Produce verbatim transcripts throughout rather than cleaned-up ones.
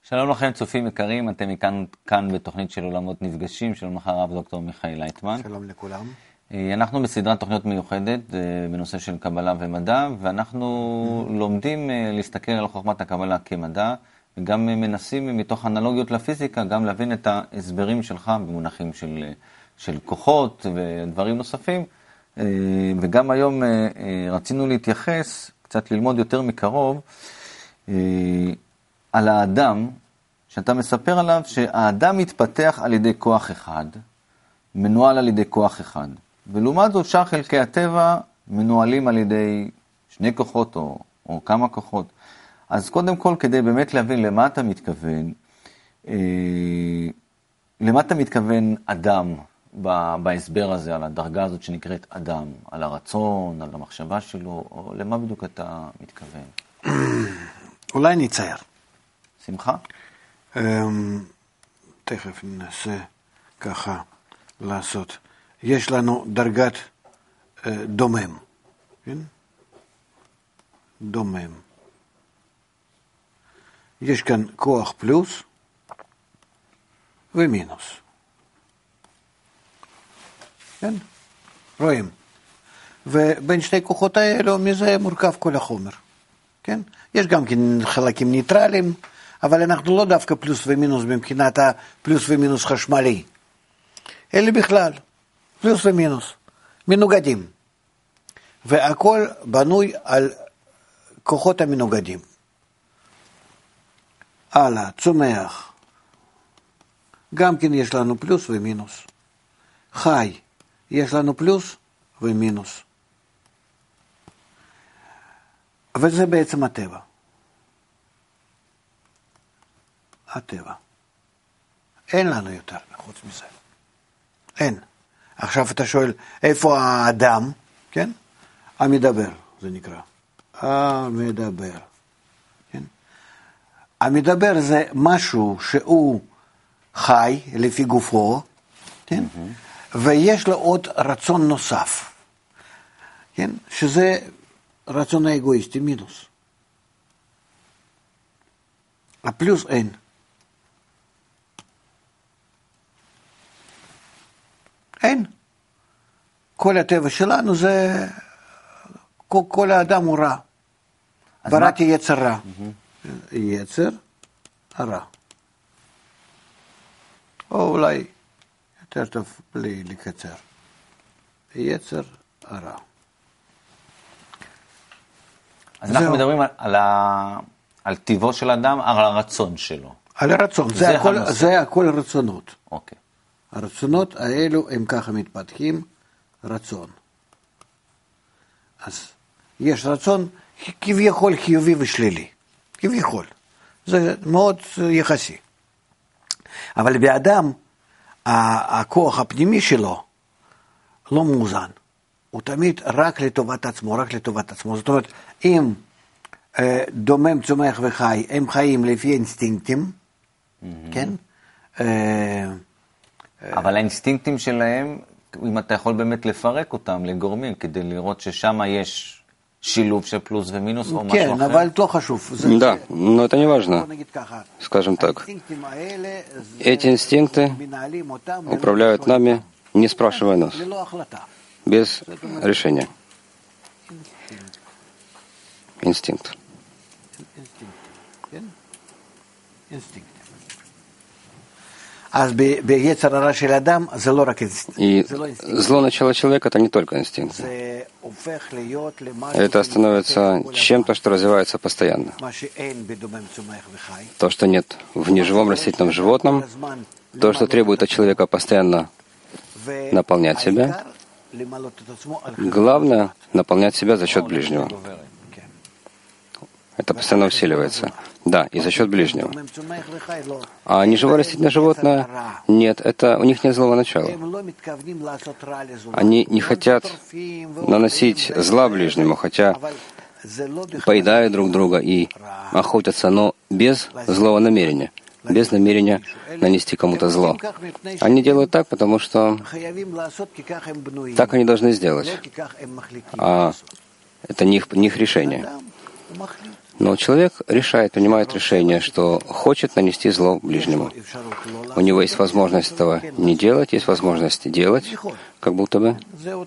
שלום לכם צופים יקרים, אתם מכאן, כאן בתוכנית של עולמות נפגשים, שלום לך הרב דוקטור מיכאל לייטמן. שלום לכולם. אנחנו בסדרת תוכניות מיוחדת בנושא של קבלה ומדע, ואנחנו mm-hmm. לומדים להסתכל על חוכמת הקבלה כמדע, וגם מנסים מתוך אנלוגיות לפיזיקה, גם להבין את ההסברים שלך במונחים של, של כוחות ודברים נוספים. וגם היום רצינו להתייחס, קצת ללמוד יותר מקרוב, על האדם, שאתה מספר עליו שהאדם מתפתח על ידי כוח אחד, מנוהל על ידי כוח אחד. ולעומת זאת שאר חלקי הטבע מנוהלים על ידי שני כוחות או, או כמה כוחות. אז קודם כל, כדי באמת להבין למה אתה מתכוון, אה, למה אתה מתכוון אדם בהסבר הזה, על הדרגה הזאת שנקראת אדם, על הרצון, על המחשבה שלו, או למה בדיוק אתה מתכוון? אולי נצייר. שמחה? תכף ננסה ככה לעשות. יש לנו דרגת דומם. כן? דומם. יש כאן כוח פלוס ומינוס. כן? רואים. ובין שתי כוחות האלו, מזה מורכב כל החומר. כן? יש גם כן חלקים ניטרליים, אבל אנחנו לא דווקא פלוס ומינוס מבחינת הפלוס ומינוס חשמלי, אלא בכלל, פלוס ומינוס, מנוגדים. והכל בנוי על כוחות המנוגדים. הלאה, צומח. גם כן יש לנו פלוס ומינוס. חי, יש לנו פלוס ומינוס. וזה בעצם הטבע. הטבע. אין לנו יותר חוץ מזה. אין. עכשיו אתה שואל, איפה האדם? כן? המדבר, זה נקרא. המדבר. כן? המדבר זה משהו שהוא חי לפי גופו, כן? Mm-hmm. ויש לו עוד רצון נוסף. כן? שזה רצון האגואיסטי, מינוס. הפלוס אין. אין. כל הטבע שלנו זה, כל, כל האדם הוא רע. בראתי מה... יצר רע. Mm-hmm. יצר הרע. או אולי יותר טוב בלי לקצר. יצר הרע. אז אנחנו מדברים על, ה... על טבעו של אדם, על הרצון שלו. על הרצון, זה, זה, הכל, זה הכל רצונות. אוקיי. הרצונות האלו הם ככה מתפתחים, רצון. אז יש רצון כביכול חיובי ושלילי. כביכול. זה מאוד יחסי. אבל באדם, הכוח הפנימי שלו לא מאוזן. הוא תמיד רק לטובת עצמו, רק לטובת עצמו. זאת אומרת, אם אה, דומם, צומח וחי, הם חיים לפי אינסטינקטים, mm-hmm. כן? אה, אבל האינסטינקטים שלהם, אם אתה יכול באמת לפרק אותם לגורמים, כדי לראות ששם יש שילוב של плюс ומינוס או משהו אחר. כן, אבל לא חשוב. Да, но это не важно. Скажем так, эти инстинкты управляют нами, не спрашивая нас, без решения. Инстинкт. Инстинкт. И зло начала человека – это не только инстинкт. Это становится чем-то, что развивается постоянно. То, что нет в неживом растительном животном, то, что требует от человека постоянно наполнять себя. Главное – наполнять себя за счет ближнего. Это постоянно усиливается. Да, и за счет ближнего. А неживое растительное животное, нет, это у них нет злого начала. Они не хотят наносить зла ближнему, хотя поедают друг друга и охотятся, но без злого намерения, без намерения нанести кому-то зло. Они делают так, потому что так они должны сделать. А это не их, не их решение. Но человек решает, принимает решение, что хочет нанести зло ближнему. У него есть возможность этого не делать, есть возможность делать, как будто бы.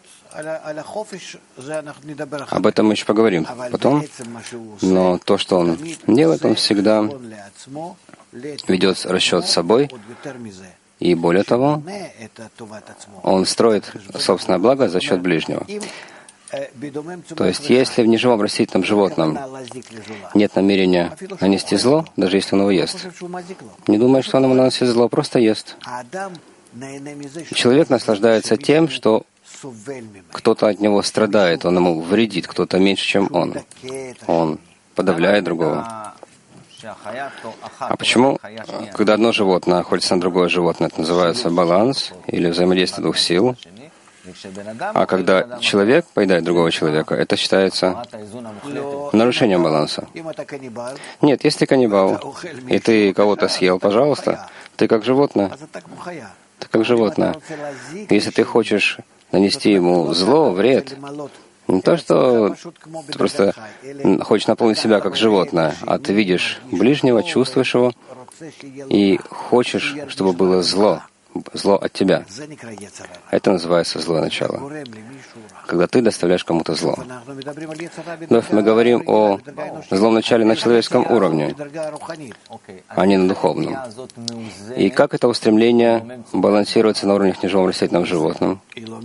Об этом мы еще поговорим потом. Но то, что он делает, он всегда ведет расчет с собой. И более того, он строит собственное благо за счет ближнего. То есть, если в неживом растительном животном нет намерения нанести зло, даже если он его ест, не думает, что он ему наносит зло, просто ест. Человек наслаждается тем, что кто-то от него страдает, он ему вредит, кто-то меньше, чем он. Он подавляет другого. А почему, когда одно животное находится на другое животное, это называется баланс или взаимодействие двух сил? А когда человек поедает другого человека, это считается нарушением баланса. Нет, если ты каннибал, и ты кого-то съел, пожалуйста, ты как животное. Ты как животное. Если ты хочешь нанести ему зло, вред, не то, что ты просто хочешь наполнить себя как животное, а ты видишь ближнего, чувствуешь его и хочешь, чтобы было зло. Зло от тебя. Это называется злое начало. Когда ты доставляешь кому-то зло. Вновь мы говорим о злом начале на человеческом уровне, а не на духовном. И как это устремление балансируется на уровне неживого растительного животного?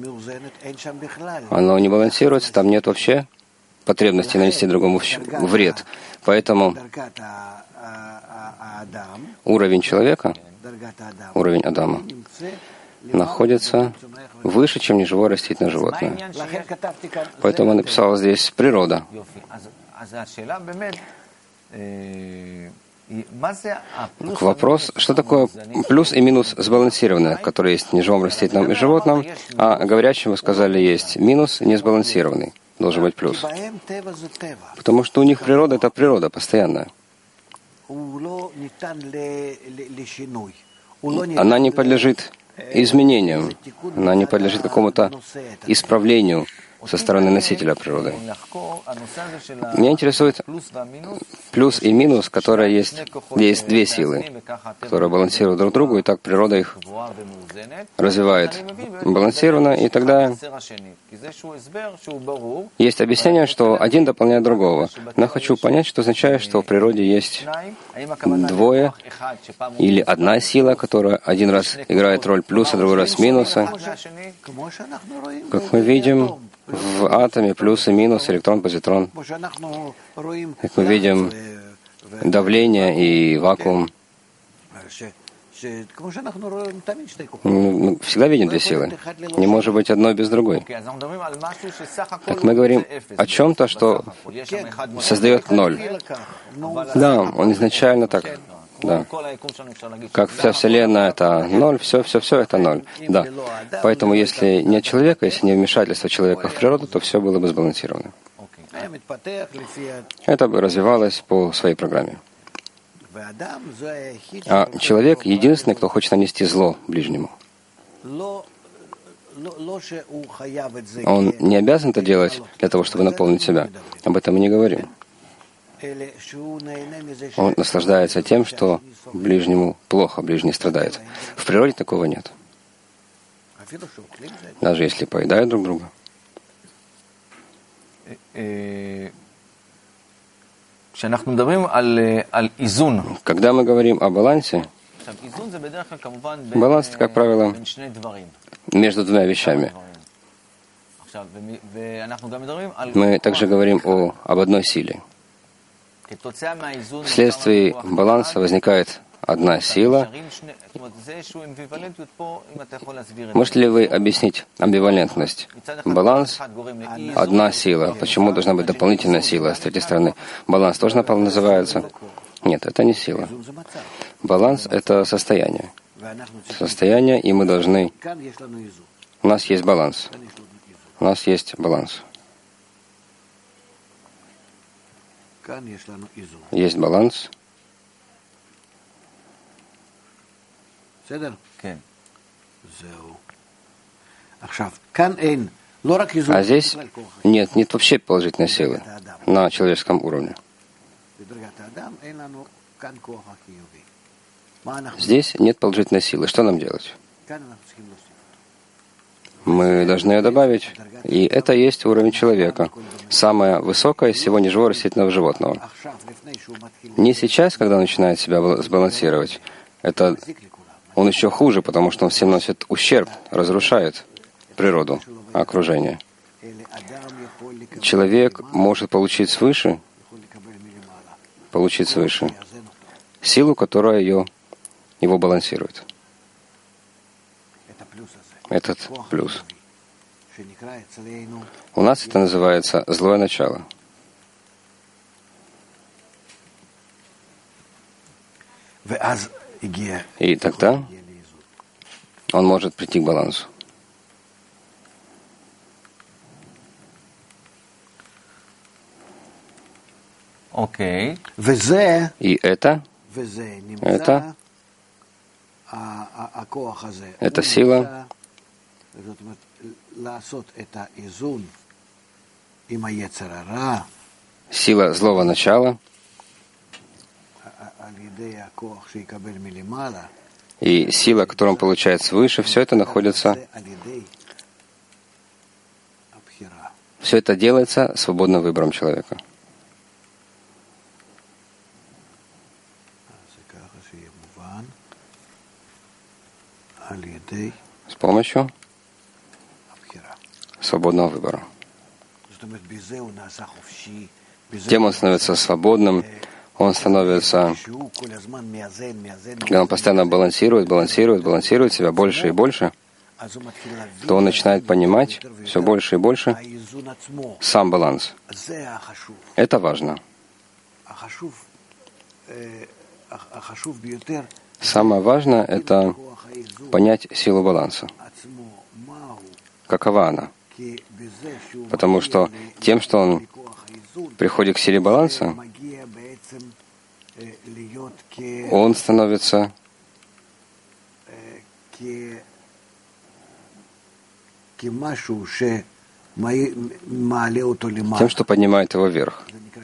Оно не балансируется, там нет вообще потребности нанести другому вред. Поэтому уровень человека, уровень Адама, находится выше, чем неживое растительное животное. Поэтому он написал здесь «природа». Вопрос, что такое плюс и минус сбалансированное, которое есть в неживом растительном и животном, а говорящим, вы сказали, есть минус несбалансированный, должен быть плюс. Потому что у них природа — это природа постоянная. Она не подлежит изменениям, она не подлежит какому-то исправлению со стороны носителя природы. Меня интересует плюс и минус, которые есть, где есть две силы, которые балансируют друг другу, и так природа их развивает балансированно, и тогда есть объяснение, что один дополняет другого. Но я хочу понять, что означает, что в природе есть двое или одна сила, которая один раз играет роль плюса, другой раз минуса. Как мы видим, в атоме плюс и минус, электрон, позитрон. Как мы видим, давление и вакуум. Мы всегда видим две силы. Не может быть одной без другой. Так мы говорим о чем-то, что создает ноль. Да, он изначально так. Да. Как вся Вселенная — это ноль, все, все, все — это ноль. Да. Поэтому, если нет человека, если не вмешательство человека в природу, то все было бы сбалансировано. Это бы развивалось по своей программе. А человек — единственный, кто хочет нанести зло ближнему. Он не обязан это делать для того, чтобы наполнить себя. Об этом мы не говорим. Он наслаждается тем, что ближнему плохо, ближний страдает. В природе такого нет. Даже если поедают друг друга. Когда мы говорим о балансе, баланс, как правило, между двумя вещами. Мы также говорим о, об одной силе. Вследствие баланса возникает одна сила. Можете ли вы объяснить амбивалентность? Баланс — одна сила. Почему должна быть дополнительная сила? С третьей стороны, баланс тоже называется? Нет, это не сила. Баланс — это состояние. Состояние, и мы должны... У нас есть баланс. У нас есть баланс. Есть баланс. А здесь нет, нет вообще положительной силы на человеческом уровне. Здесь нет положительной силы. Что нам делать? Мы должны ее добавить. И это есть уровень человека. Самое высокое из всего неживого растительного животного. Не сейчас, когда он начинает себя сбалансировать. Это он еще хуже, потому что он всем носит ущерб, разрушает природу, окружение. Человек может получить свыше, получить свыше силу, которая ее, его балансирует. Этот плюс. У нас это называется злое начало. И тогда он может прийти к балансу. Окей. Okay. И это, это, эта сила сила злого начала и сила, которую он получает свыше, все это находится, все это делается свободным выбором человека. С помощью свободного выбора. Тем он становится свободным, он становится, когда он постоянно балансирует, балансирует, балансирует себя больше и больше, то он начинает понимать все больше и больше сам баланс. Это важно. Самое важное — это понять силу баланса. Какова она? Потому что тем, что он приходит к силе баланса, он становится тем, что поднимает его вверх.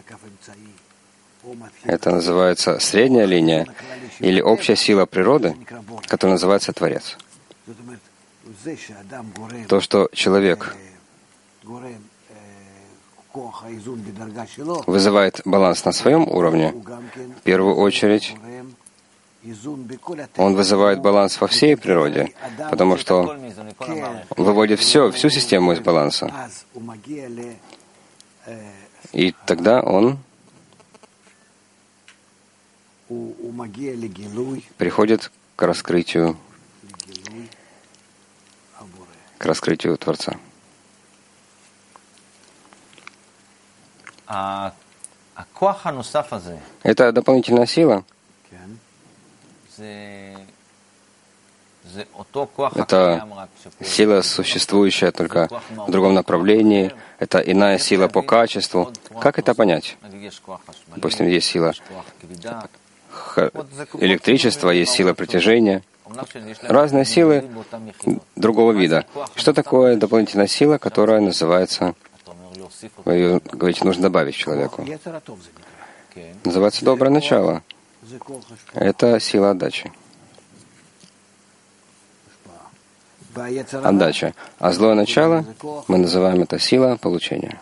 Это называется средняя линия или общая сила природы, которая называется Творец. То, что человек вызывает баланс на своем уровне, в первую очередь он вызывает баланс во всей природе, потому что выводит все, всю систему из баланса. И тогда он приходит к раскрытию, к раскрытию Творца. Это дополнительная сила. Это сила, существующая только в другом направлении. Это иная сила по качеству. Как это понять? Допустим, есть сила электричества, есть сила притяжения. Разные силы другого вида. Что такое дополнительная сила, которая называется, вы ее говорите, нужно добавить человеку? Называется доброе начало. Это сила отдачи. Отдача. А злое начало, мы называем это сила получения.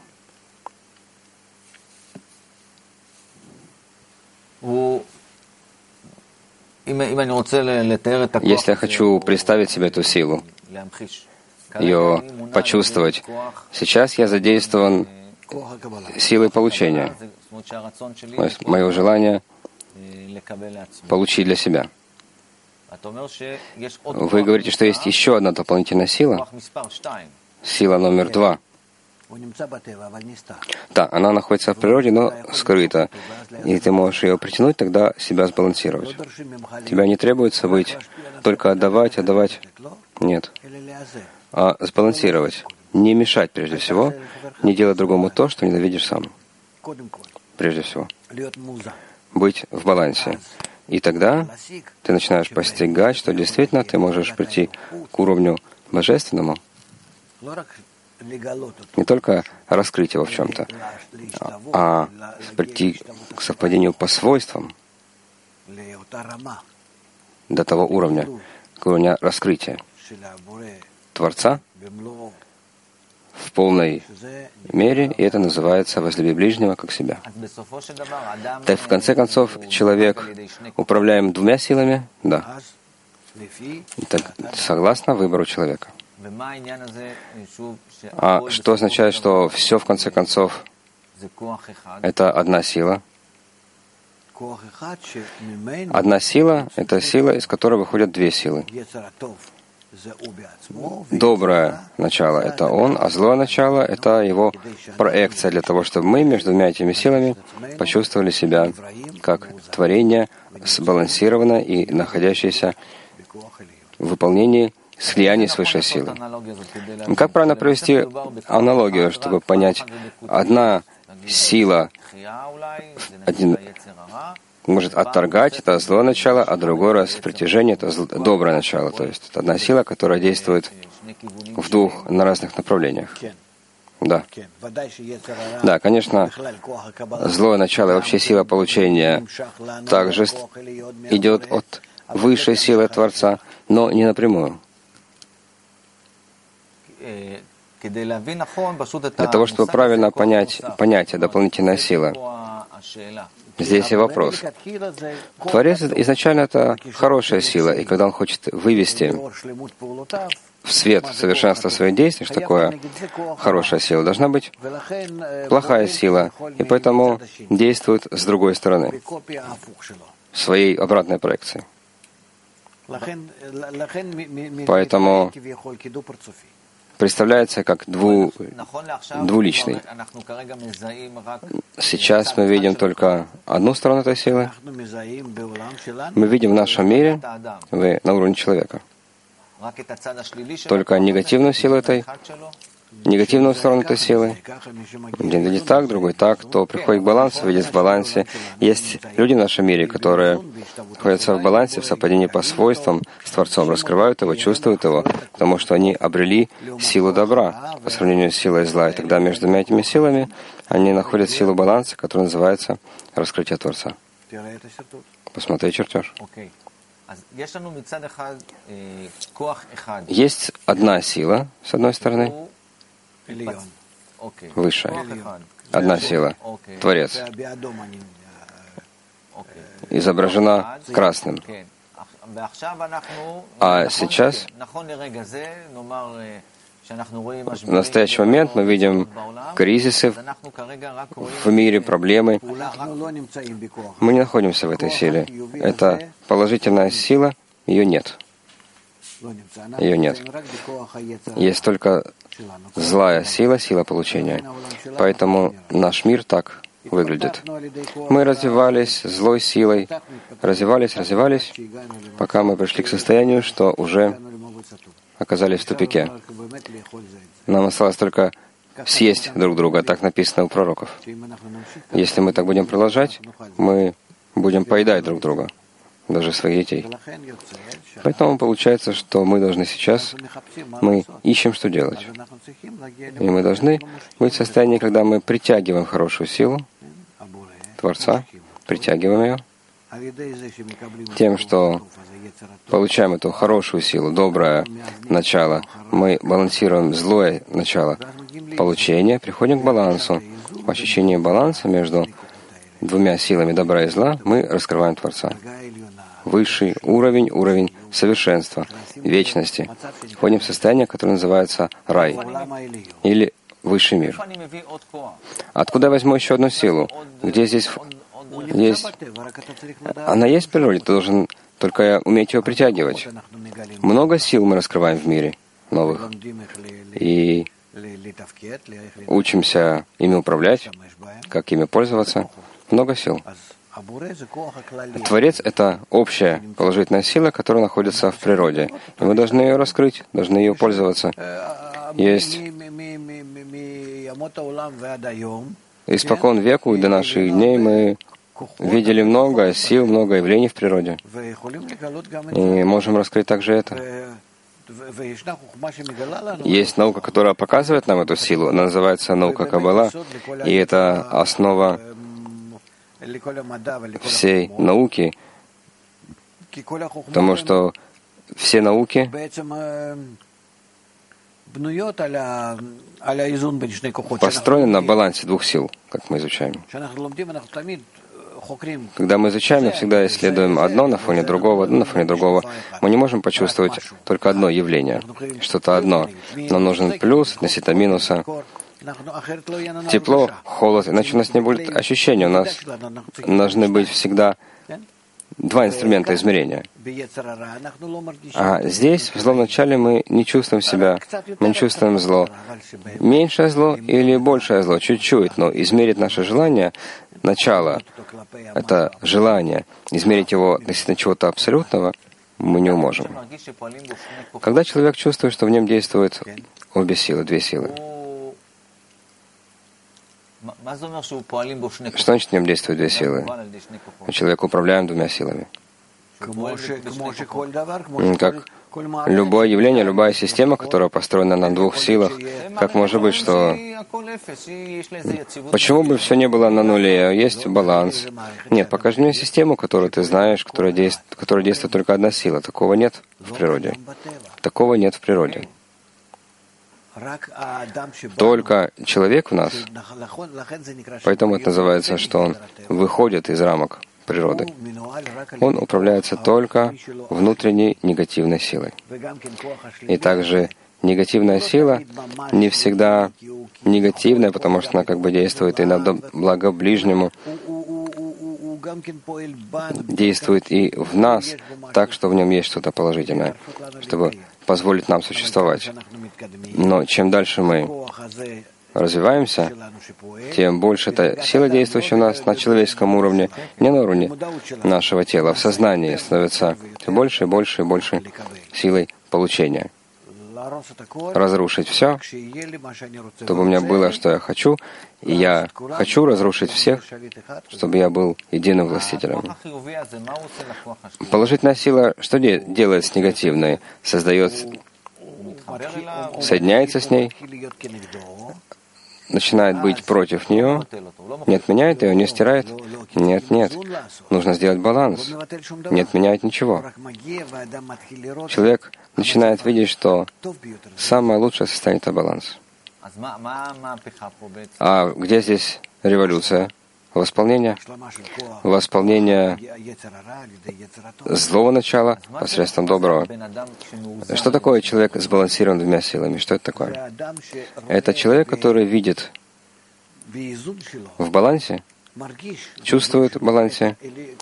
Если я хочу представить себе эту силу, ее почувствовать, сейчас я задействован силой получения. То есть мое желание получить для себя. Вы говорите, что есть еще одна дополнительная сила, сила номер два. Да, она находится в природе, но скрыта. И ты можешь ее притянуть, тогда себя сбалансировать. Тебя не требуется быть только отдавать, отдавать. Нет. А сбалансировать. Не мешать прежде всего, не делать другому то, что ненавидишь сам. Прежде всего. Быть в балансе. И тогда ты начинаешь постигать, что действительно ты можешь прийти к уровню божественному. Не только раскрыть его в чем-то, а прийти к совпадению по свойствам до того уровня, уровня раскрытия Творца в полной мере, и это называется «возлюби ближнего, как себя». Так, в конце концов, человек управляем двумя силами? Да. Так, согласно выбору человека. А что означает, что все, в конце концов, это одна сила? Одна сила — это сила, из которой выходят две силы. Доброе начало — это он, а злое начало — это его проекция для того, чтобы мы между двумя этими силами почувствовали себя как творение, сбалансированное и находящееся в выполнении слияния с высшей силой. Как правильно провести аналогию, чтобы понять, одна сила один может отторгать, это злое начало, а другой раз в притяжении это зл... доброе начало. То есть это одна сила, которая действует в двух на разных направлениях. Да. Да, конечно, злое начало и вообще сила получения также идет от высшей силы Творца, но не напрямую. Для того, чтобы правильно понять понятие «дополнительная сила», здесь и вопрос. Творец изначально это хорошая сила, и когда он хочет вывести в свет совершенства своих действий, что такое хорошая сила, должна быть плохая сила, и поэтому действует с другой стороны, своей обратной проекции. Поэтому представляется как дву, двуличный. Сейчас мы видим только одну сторону этой силы. Мы видим в нашем мире, вы на уровне человека, только негативную силу этой, негативную сторону этой силы. Один видит так, другой так, то приходит к балансу, видит в балансе. Есть люди в нашем мире, которые находятся в балансе, в совпадении по свойствам с Творцом, раскрывают его, чувствуют его, потому что они обрели силу добра по сравнению с силой зла. И тогда между двумя этими силами они находят силу баланса, которая называется раскрытие Творца. Посмотри чертеж. Есть одна сила, с одной стороны, высшая. Одна сила, Творец, изображена красным. А сейчас, в настоящий момент, мы видим кризисы в мире, проблемы. Мы не находимся в этой силе. Это положительная сила, ее нет. Ее нет. Есть только злая сила, сила получения. Поэтому наш мир так выглядит. Мы развивались злой силой, развивались, развивались, пока мы пришли к состоянию, что уже оказались в тупике. Нам осталось только съесть друг друга, так написано у пророков. Если мы так будем продолжать, мы будем поедать друг друга, даже своих детей. Поэтому получается, что мы должны сейчас, мы ищем, что делать. И мы должны быть в состоянии, когда мы притягиваем хорошую силу Творца, притягиваем ее, тем, что получаем эту хорошую силу, доброе начало, мы балансируем злое начало получения, приходим к балансу. По ощущению баланса между двумя силами добра и зла мы раскрываем Творца. Высший уровень, уровень совершенства, вечности. Входим в состояние, которое называется рай или высший мир. Откуда я возьму еще одну силу? Где здесь есть? Она есть в природе, ты должен только уметь ее притягивать. Много сил мы раскрываем в мире новых. И учимся ими управлять, как ими пользоваться. Много сил. Творец — это общая положительная сила, которая находится в природе. И мы должны ее раскрыть, должны ее пользоваться. Есть испокон веку и до наших дней мы видели много сил, много явлений в природе. И можем раскрыть также это. Есть наука, которая показывает нам эту силу, она называется наука Каббала, и это основа всей науки, потому что все науки построены на балансе двух сил, как мы изучаем. Когда мы изучаем, мы всегда исследуем одно на фоне другого, одно на фоне другого. Мы не можем почувствовать только одно явление, что-то одно. Нам нужен плюс относительно минуса. Тепло, холод, иначе у нас не будет ощущения. У нас должны быть всегда два инструмента измерения. А здесь, в злом начале, мы не чувствуем себя, мы не чувствуем зло. Меньшее зло или большее зло, чуть-чуть, но измерить наше желание, начало, это желание, измерить его относительно чего-то абсолютного, мы не можем. Когда человек чувствует, что в нем действуют обе силы, две силы, что значит в нем действуют две силы? Человек управляем двумя силами. Как любое явление, любая система, которая построена на двух силах, как может быть, что... Почему бы все не было на нуле? Есть баланс. Нет, покажи мне систему, которую ты знаешь, которая действует, которая действует только одна сила. Такого нет в природе. Такого нет в природе. Только человек в нас, поэтому это называется, что он выходит из рамок природы. Он управляется только внутренней негативной силой. И также негативная сила не всегда негативная, потому что она как бы действует и на благо ближнему, действует и в нас так, что в нем есть что-то положительное, чтобы позволить нам существовать. Но чем дальше мы развиваемся, тем больше эта сила, действующая у нас на человеческом уровне, не на уровне нашего тела, в сознании, становится все больше и больше и больше силой получения. Разрушить все, чтобы у меня было, что я хочу, и я хочу разрушить всех, чтобы я был единым властителем. Положительная сила что де- делает с негативной? Создает, соединяется с ней, начинает быть против нее, не отменяет ее, не стирает. Нет, нет. Нужно сделать баланс. Не отменяет ничего. Человек начинает видеть, что самое лучшее состояние — это баланс. А где здесь революция? Восполнение? Восполнение злого начала посредством доброго. Что такое человек сбалансирован двумя силами? Что это такое? Это человек, который видит в балансе, чувствует в балансе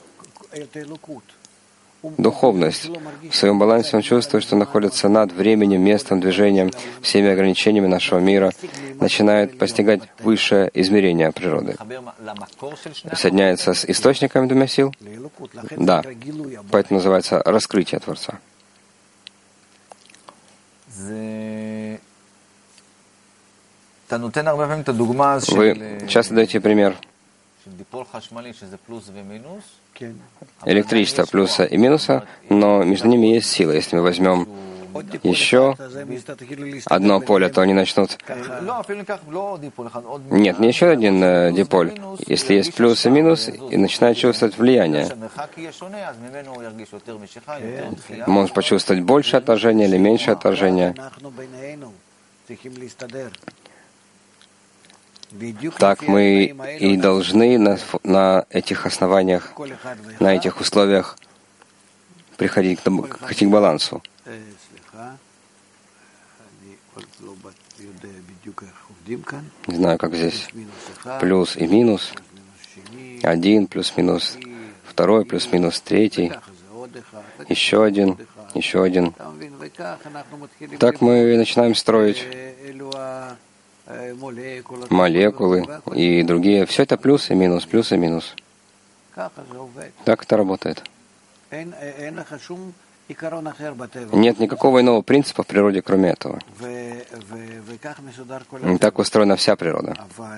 духовность. В своем балансе он чувствует, что находится над временем, местом, движением, всеми ограничениями нашего мира, начинает постигать высшее измерение природы. Соединяется с источниками двумя сил? Да. Поэтому называется раскрытие Творца. Вы часто даете пример электричества плюса и минуса, но между ними есть сила. Если мы возьмем еще одно поле, то они начнут... Нет, не еще один э, диполь. Если есть плюс и минус, и начинает чувствовать влияние. Может почувствовать большее отторжение или меньшее отторжение. Так мы и должны на, на этих основаниях, на этих условиях приходить к, к балансу. Не знаю, как здесь плюс и минус. Один плюс-минус, второй плюс-минус, третий, еще один, еще один. Так мы начинаем строить молекулы и другие. Все это плюс и минус, плюс и минус. Так это работает. Нет никакого иного принципа в природе, кроме этого. Так устроена вся природа.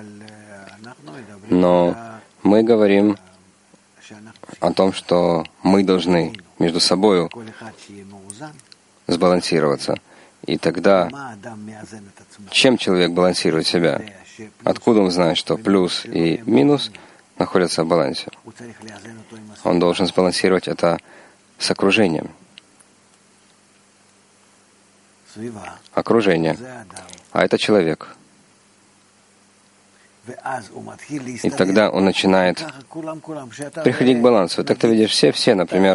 Но мы говорим о том, что мы должны между собой сбалансироваться. И тогда, чем человек балансирует себя? Откуда он знает, что плюс и минус находятся в балансе? Он должен сбалансировать это с окружением. Окружение. А это человек. И тогда он начинает приходить к балансу. Так ты видишь все, все, например.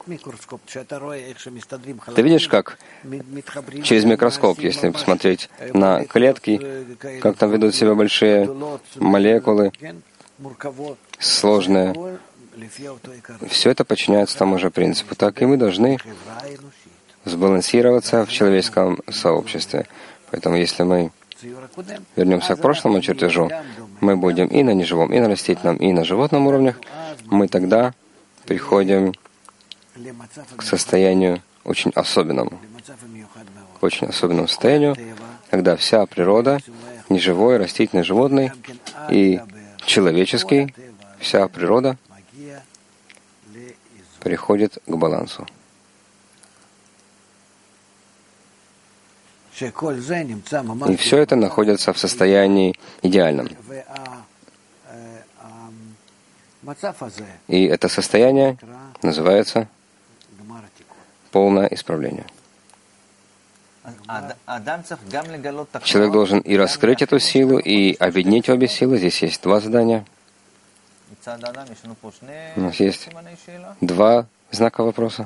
Ты видишь, как через микроскоп, если посмотреть на клетки, как там ведут себя большие молекулы, сложные. Все это подчиняется тому же принципу. Так и мы должны сбалансироваться в человеческом сообществе. Поэтому если мы вернемся к прошлому чертежу, мы будем и на неживом, и на растительном, и на животном уровнях, мы тогда приходим к состоянию очень особенному, к очень особенному состоянию, когда вся природа, неживой, растительный, животный и человеческий, вся природа приходит к балансу. И все это находится в состоянии идеальном. И это состояние называется полное исправление. Человек должен и раскрыть эту силу, и объединить обе силы. Здесь есть два задания. У нас есть два знака вопроса.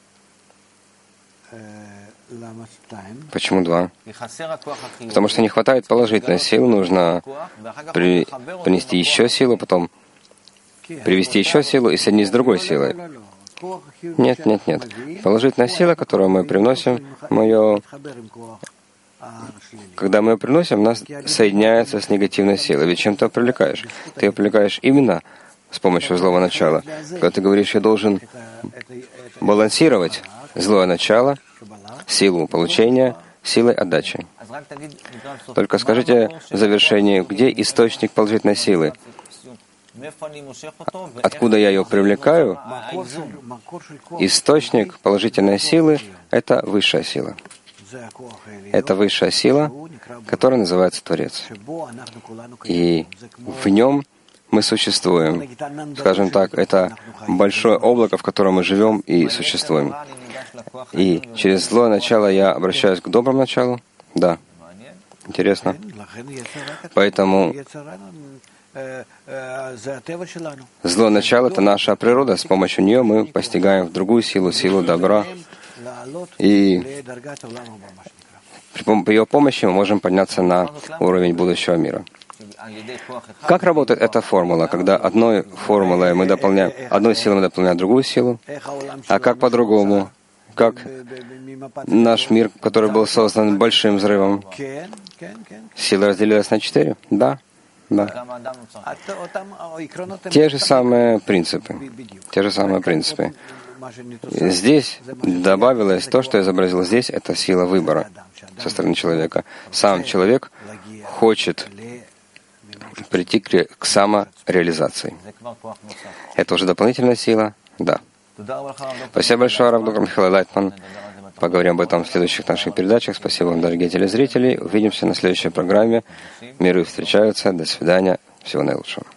Почему два? Потому что не хватает положительной силы, нужно при, принести еще силу, потом привести еще силу и соединить с другой силой. Нет, нет, нет. Положительная сила, которую мы приносим, мы ее, когда мы ее приносим, она соединяется с негативной силой. Ведь чем ты ее привлекаешь? Ты ее привлекаешь именно с помощью злого начала. Когда ты говоришь, я должен балансировать злое начало, силу получения, силой отдачи. Только скажите в завершении, где источник положительной силы? Откуда я ее привлекаю? Источник положительной силы — это высшая сила. Это высшая сила, которая называется Творец. И в нем мы существуем. Скажем так, это большое облако, в котором мы живем и существуем. И через злое начало я обращаюсь к доброму началу? Да. Интересно. Поэтому злое начало — это наша природа. С помощью нее мы постигаем другую силу, силу добра. И при ее помощи мы можем подняться на уровень будущего мира. Как работает эта формула, когда одной формулой мы дополняем, одной силой мы дополняем другую силу, а как по-другому? Как наш мир, который был создан большим взрывом, сила разделилась на четыре? Да, да. Те же самые принципы. Те же самые принципы. Здесь добавилось то, что я изобразил здесь, это сила выбора со стороны человека. Сам человек хочет прийти к самореализации. Это уже дополнительная сила? Да. Спасибо большое, Рав доктор Михаил Лайтман. Поговорим об этом в следующих наших передачах. Спасибо вам, дорогие телезрители. Увидимся на следующей программе. Миры встречаются. До свидания. Всего наилучшего.